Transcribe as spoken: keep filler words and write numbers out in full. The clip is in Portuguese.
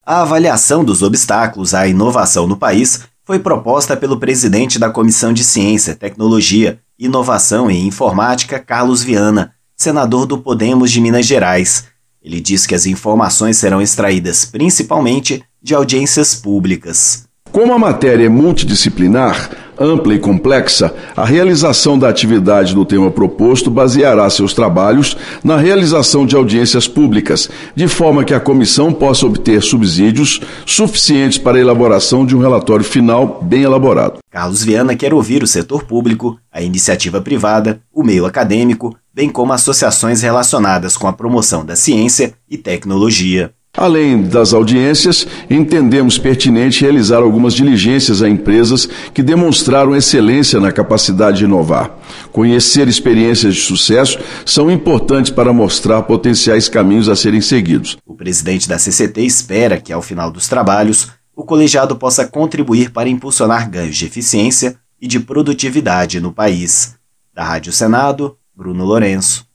A avaliação dos obstáculos à inovação no país foi proposta pelo presidente da Comissão de Ciência, Tecnologia, Inovação e Informática, Carlos Viana, senador do Podemos de Minas Gerais. Ele diz que as informações serão extraídas principalmente de audiências públicas. Como a matéria é multidisciplinar, ampla e complexa, a realização da atividade do tema proposto baseará seus trabalhos na realização de audiências públicas, de forma que a comissão possa obter subsídios suficientes para a elaboração de um relatório final bem elaborado. Carlos Viana quer ouvir o setor público, a iniciativa privada, o meio acadêmico, bem como associações relacionadas com a promoção da ciência e tecnologia. Além das audiências, entendemos pertinente realizar algumas diligências a empresas que demonstraram excelência na capacidade de inovar. Conhecer experiências de sucesso são importantes para mostrar potenciais caminhos a serem seguidos. O presidente da C C T espera que, ao final dos trabalhos, o colegiado possa contribuir para impulsionar ganhos de eficiência e de produtividade no país. Da Rádio Senado, Bruno Lourenço.